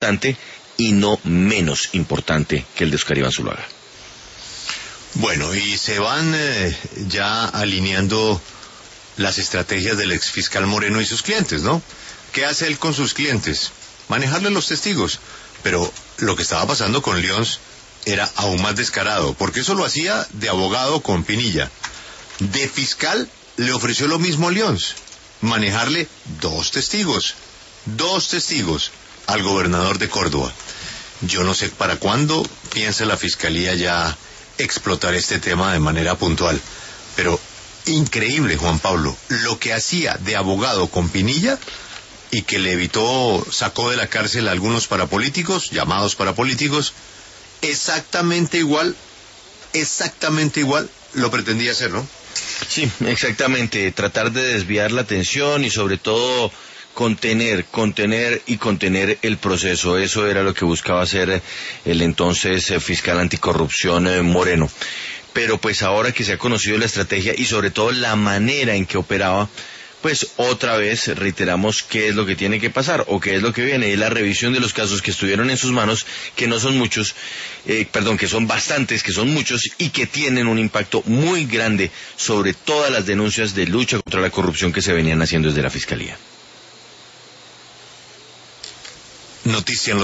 importante y no menos importante que el de Oscar Iván Zuluaga. Bueno, y se van ya alineando las estrategias del exfiscal Moreno y sus clientes, ¿no? ¿Qué hace él con sus clientes? Manejarle los testigos. Pero lo que estaba pasando con Lyons era aún más descarado, porque eso lo hacía de abogado con Pinilla. De fiscal le ofreció lo mismo a Lyons, manejarle dos testigos al gobernador de Córdoba. Yo no sé para cuándo piensa la fiscalía ya explotar este tema de manera puntual, pero increíble, Juan Pablo, lo que hacía de abogado con Pinilla y que le sacó de la cárcel a algunos parapolíticos, llamados parapolíticos, exactamente igual lo pretendía hacer, ¿no? Sí, exactamente, tratar de desviar la atención y sobre todo contener el proceso. Eso era lo que buscaba hacer el entonces fiscal anticorrupción Moreno. Pero pues ahora que se ha conocido la estrategia y sobre todo la manera en que operaba, pues otra vez reiteramos qué es lo que tiene que pasar o qué es lo que viene, y la revisión de los casos que estuvieron en sus manos, que no son muchos, que son bastantes, que son muchos y que tienen un impacto muy grande sobre todas las denuncias de lucha contra la corrupción que se venían haciendo desde la Fiscalía. Noticia en